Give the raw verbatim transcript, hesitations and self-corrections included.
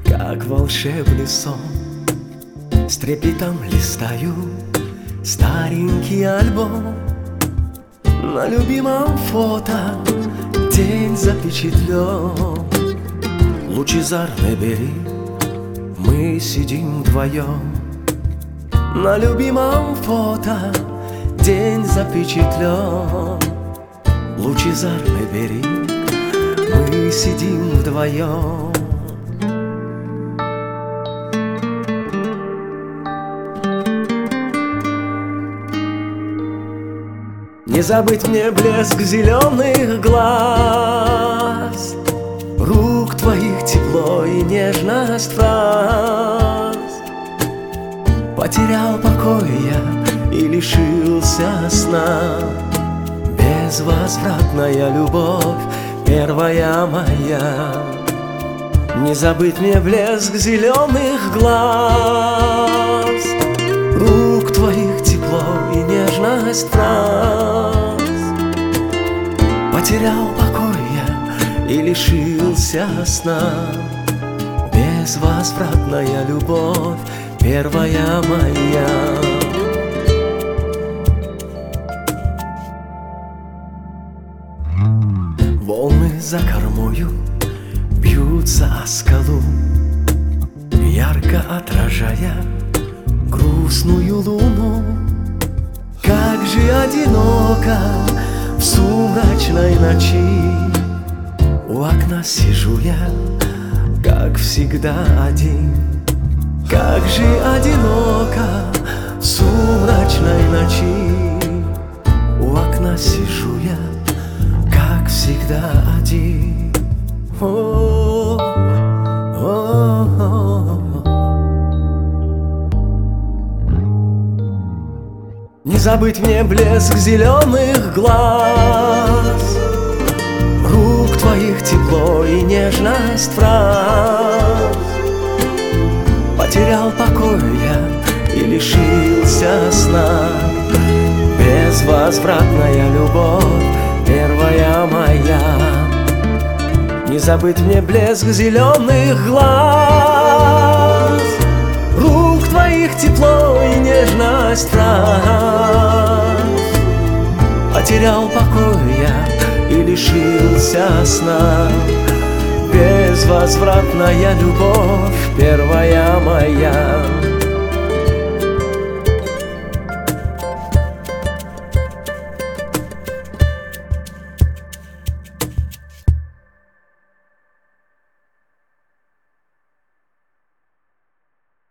как волшебный сон. С трепетом листаю старенький альбом. На любимом фото день запечатлен. Лучезарный берег, мы сидим вдвоем. На любимом фото день запечатлен. Лучезарный берег, мы сидим вдвоем. Не забыть мне блеск зеленых глаз, рук твоих тепло и нежность фраз. Потерял покой я и лишился сна. Безвозвратная любовь, первая моя. Не забыть мне блеск зеленых глаз, рук твоих тепло и нежность фраз. Потерял покой я и лишился сна. Безвозвратная любовь, первая моя. Волны за кормою бьются о скалу, ярко отражая грустную луну. Как же одиноко в сумрачной ночи. У окна сижу я, как всегда один. Как же одиноко в сумрачной ночи. У окна сижу я, как всегда один. О, о, о, о. Не забыть мне блеск зеленых глаз, рук твоих тепло и нежность фраз. Потерял покой я и лишился сна. Безвозвратная любовь, первая моя. Не забыть мне блеск зеленых глаз, рук твоих тепло и нежность фраз. Потерял покой я и лишился сна. Безвозвратная любовь, первая моя.